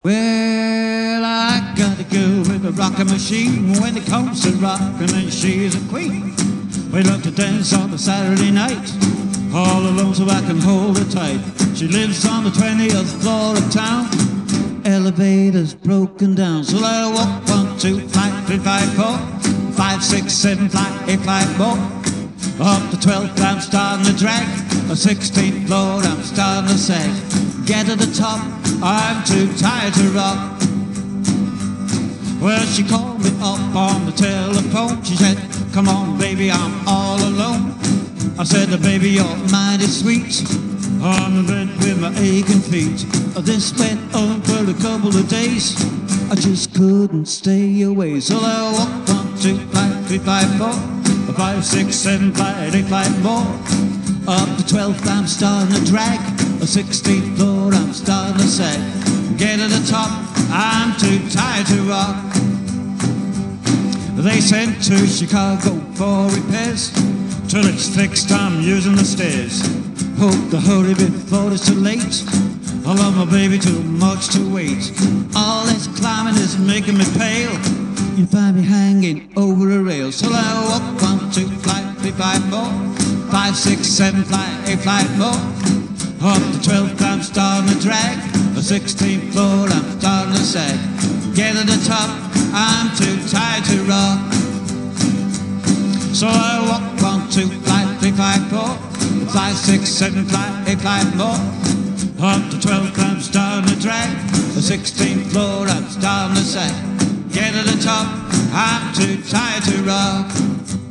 Well, I got a girl with a rocking machine. When it comes to rocking, then she's a queen. We love to dance on a Saturday night, all alone so I can hold her tight. She lives on the 20th floor of town. Elevator's broken down, so let her walk 1, 2, 5, 3, 5, 4, 5, 6, 7, 5, 8, 5 more. Up to 12th I'm starting to drag, a 16th floor I'm starting to sag. Get to the top, I'm too tired to rock. Well, she called me up on the telephone. She said, come on baby, I'm all alone. I said, baby, you're mighty sweet, on the bed with my aching feet. This went on for a couple of days, I just couldn't stay away. So I walked 1, 2, 5, 3, 5, 4, 5, 6, 7, 5, 8, 5 more. Up to 12th I'm starting to drag, a 16th floor I'm starting to sag. Get to the top, I'm too tired to rock. They sent to Chicago for repairs. Till it's fixed I'm using the stairs. Hope to hurry before it's too late. I love my baby too much to wait. All this climbing is making me pale. You find me hanging over a rail. So I walk 1, 2, 5, 3, 5 more, 5, 6, 7, 5, 8, 5 more. Up to 12th I'm starting to drag, a 16th floor I'm starting to sag. Get to the top, I'm too tired to rock. So I walk 1, 2, 5, 3, 5, 4, 5, 6, 7, 5, 8, 5 more. Up to 12th I'm starting to drag, the 16th floor I'm starting to sag. Get to the top, I'm too tired to rock.